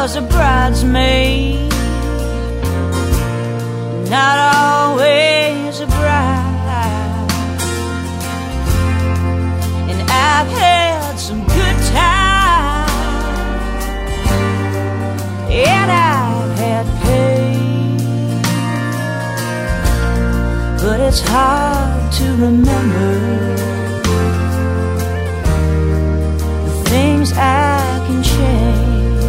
was a bridesmaid, not always a bride. And I've had some good times, and I've had pain, but it's hard to remember the things I can change.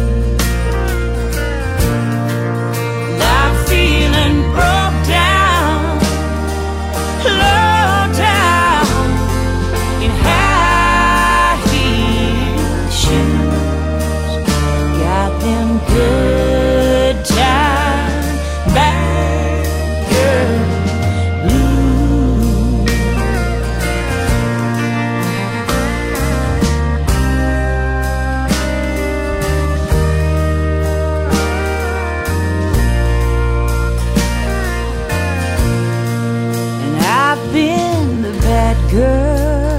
I'm feeling broke down, low down, in high heel shoes. Got them good time bad girl blues. And I've been the bad girl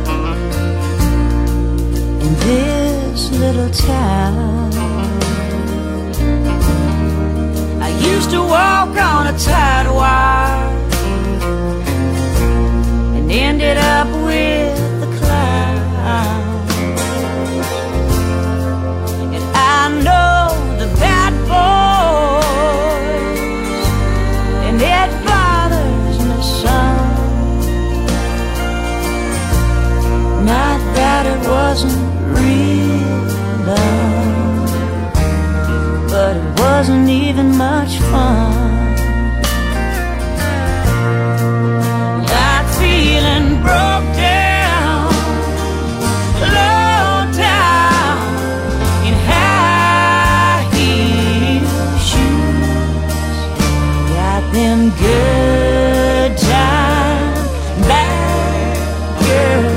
in this little town. I used to walk on a tight wire and ended up with the clown. And I know the bad boys, and it bothers me some. Not that it wasn't real love, but it wasn't even much fun. I'm feeling broke down, low down, in high heel shoes. Got them good time bad girl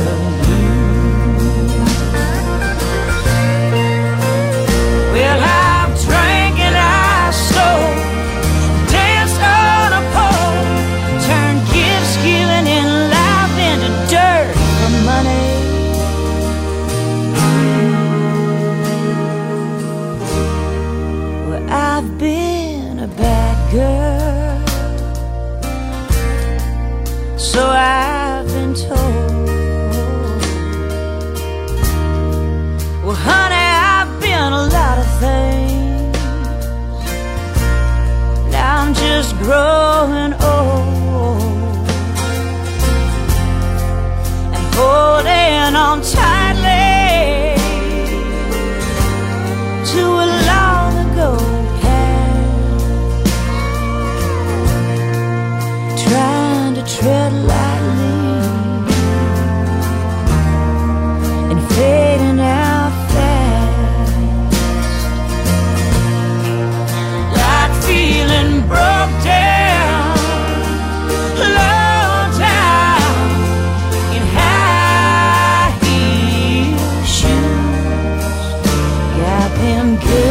blues. Well, I've drank and I stole, danced on a pole, turned gift stealing and life into dirt for money. Well, I've been a bad girl, so I've been told. Well, honey, I've been a lot of things. Now I'm just growing old and holding on tightly to a long ago past, trying to tread lightly and fading out fast. Like feeling broke down, low down, in high heel shoes. Got them good